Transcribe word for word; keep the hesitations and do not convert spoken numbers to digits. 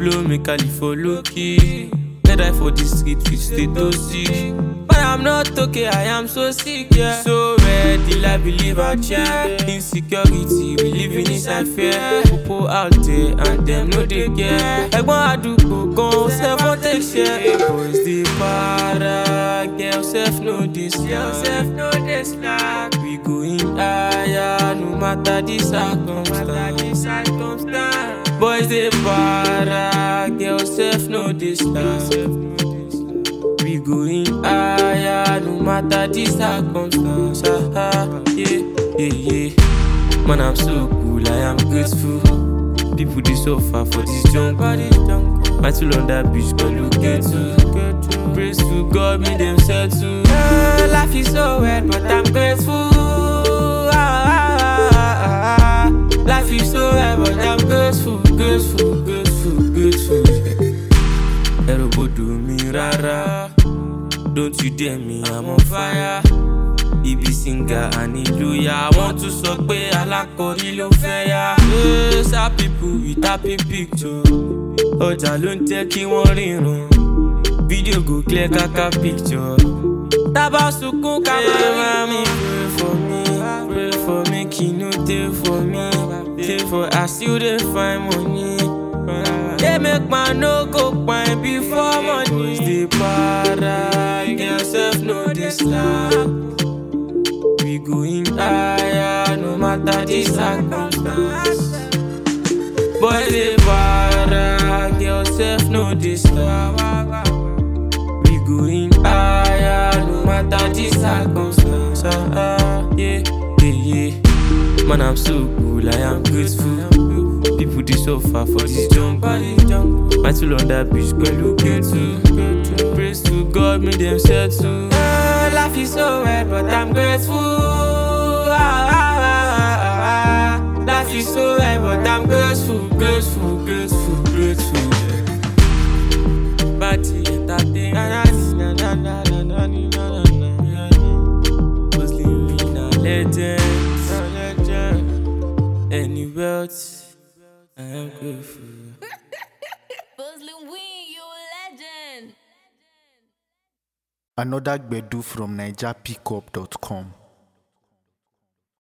blow, make I live for low key. Let I for the street, we stay to sick. But I'm not okay, I am so sick, yeah. So ready, I believe I check. Insecurity, we living inside fear. People out there and them no they care. I want to do go, self won't take share. Boys they para, girls self know this, girls self know this like. We going higher, no matter the circumstance. Boys they para, girls self know this like. We going higher, no matter the circumstance. Ah, yeah, yeah, yeah. Man, I'm so cool, I am grateful. People they suffer for this jungle. My tool on that beach, but look at you. Praise to God, me them settle. Ah, life is so weird, but I'm grateful. Ah, ah, ah, ah, ah. Life is so weird, but I'm grateful, grateful, grateful, grateful. Everybody do me rara. Don't you dare me, I'm on fire. Ibi singer, hallelujah. I want to suck pé alákọ̀rí ló fẹ́ yá. Yes, happy people with happy picture. Ọjà ló ń tẹ́ kí wọ́n ríran. Video go clear kaka picture. Tábà sunkún ká máa mi. Pray for me, pray for me, kí no dey for me. Dey for I still dey find money. They make man no go pine before money. Stay para, girls self know this love. We going higher, no matter the circumstance. Boys they para, girls self know this love. We going higher, no matter the circumstance. Ah, yeah, yeah, yeah. Man, I'm so cool, I am grateful. People they suffer for this jungle. My tool on that beach, but look at you. Praise to God, me them settle. Ah, life is so weird, but I'm grateful. Ah, ah, ah, ah, ah. Life is so weird, but I'm grateful, grateful, grateful, grateful. Party entertainment. Was living a legend. Any wealth. I am grateful. Buzzlin Win, you a legend. Another Gbedu from Niger Pickup dot com.